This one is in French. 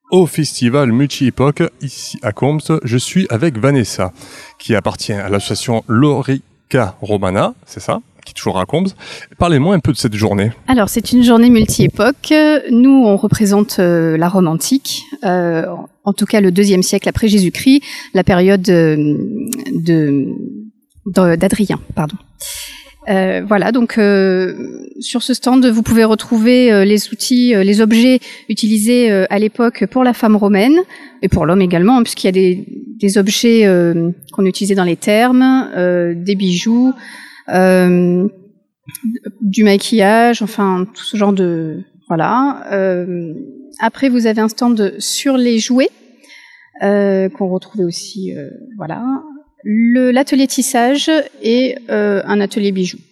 au festival multi-époque ici à Combes. Je suis avec Vanessa, qui appartient à l'association Lorica Romana, c'est ça, qui est toujours à Combes. Parlez-moi un peu de cette journée. Alors, c'est une journée multi-époque. Nous, on représente la Rome antique, en tout cas le 2e siècle après Jésus-Christ, la période d'Adrien, pardon. Voilà, donc sur ce stand, vous pouvez retrouver les outils, les objets utilisés à l'époque pour la femme romaine et pour l'homme également, hein, puisqu'il y a des objets qu'on utilisait dans les thermes, des bijoux, du maquillage, enfin tout ce genre de voilà. Après, vous avez un stand sur les jouets qu'on retrouvait aussi, voilà. L'atelier tissage et un atelier bijoux.